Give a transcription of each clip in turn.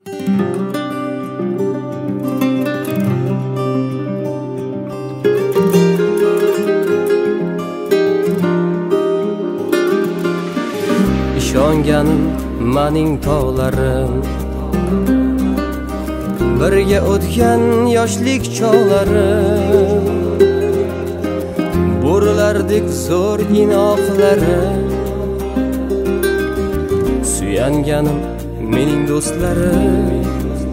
ishonganim mening tog'larim, birga o'tgan yoshlik chog'larim, bo'rilardek zo'r inoqlarim, suyanganim mening do'stlarim,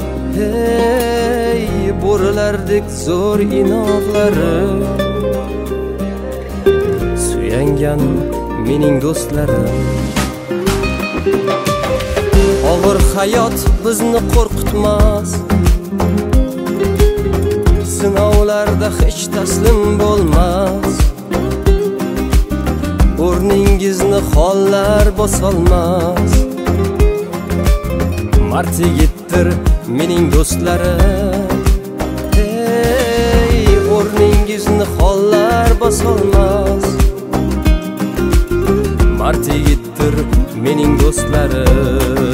hey bo'rilardek zo'r inoqlarim, suyanganim mening do'stlarim. Og'ir hayot bizni qo'rqitmas, sinovlarda hech taslim bo'lmas, o'rningizni hollar bosolmas. Mard yigitdir mening do'stlarim, hey o'rningizni hollar bosolmas. Mard yigitdir mening do'stlarim.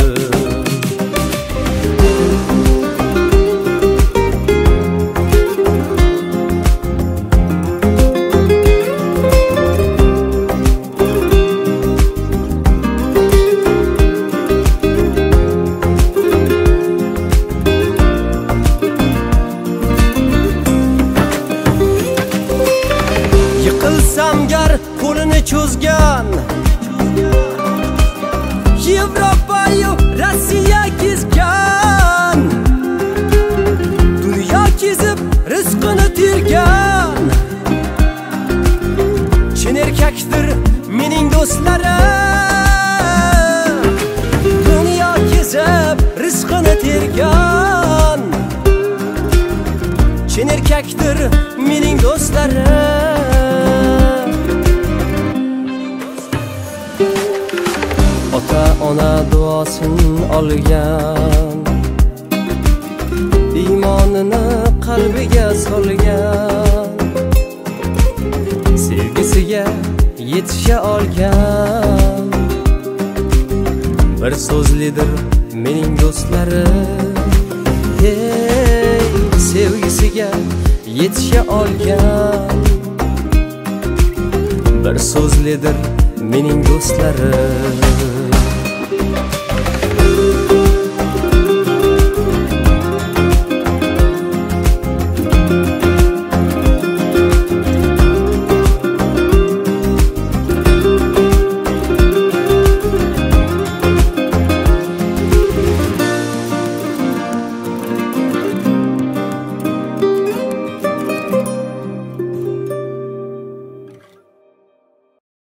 Yiqilsam gar qo'lini cho'zgan, Yevropayu Rossiya kezgan, dunyo kezib rizqini tergan, chin erkakdir mening do'stlarim, dunyo kezib rizqini tergan, chin erkakdir mening do'stlarim. Ota-ona duosini olgan, iymonini qalbiga solgan, sevgisiga yetisha olgan, bir so'zlidir mening do'stlarim, hey sevgisiga yetisha olgan, bir so'zlidir mening do'stlarim.